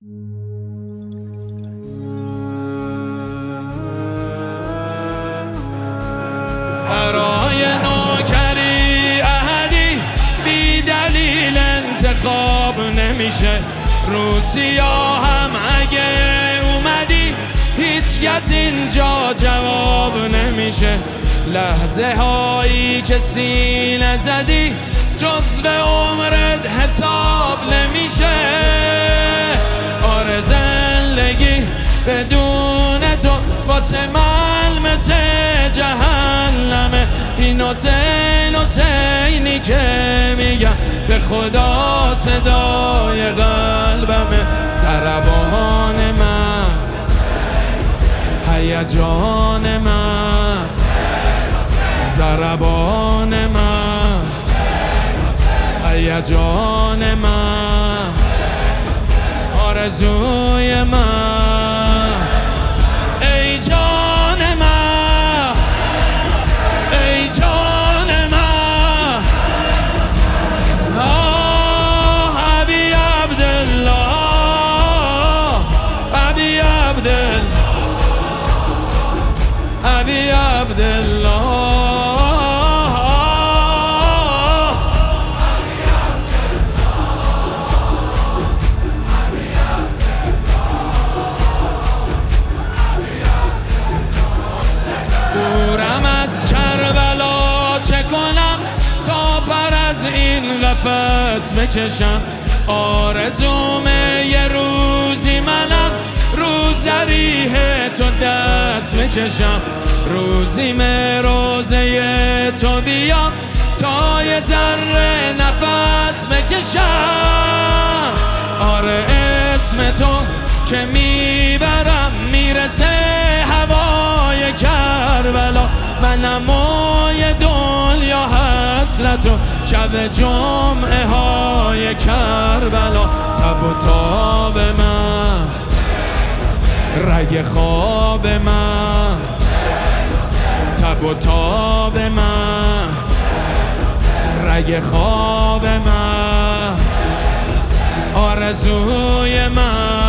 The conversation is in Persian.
برای نوکری احدی بی دلیل انتخاب نمیشه. روسیا هم اگه اومدی هیچ کس اینجا جواب نمیشه. لحظه هایی که سینه زدی جزو عمرت حساب نمیشه. آره زندگی بدون تو واسه من مثل جهنمه. این حسینی که میگم به خدا صدای قلبمه. ضربان من، هیجان من، ضربان من، هیجان من، آرزوی من. ای جان من، ای جان من، آه ابی عبدالله، ابی عبدالله، ابی عبدالله. دورم از کربلا چه کنم تا پر از این قفس بکشم. آرزومه یه روزی منم رو ذریح تو دست بکشم. روزیمه روزه تو بیام تا یه ذره نفس بکشم. آره اسم تو که میبرم میرسه هوای کربلا. منم موی دنیا حسرت و شب جمعه های کربلا. تب و تاب من، رگ خواب من، تب و تاب من، رگ خواب من، آرزوی من.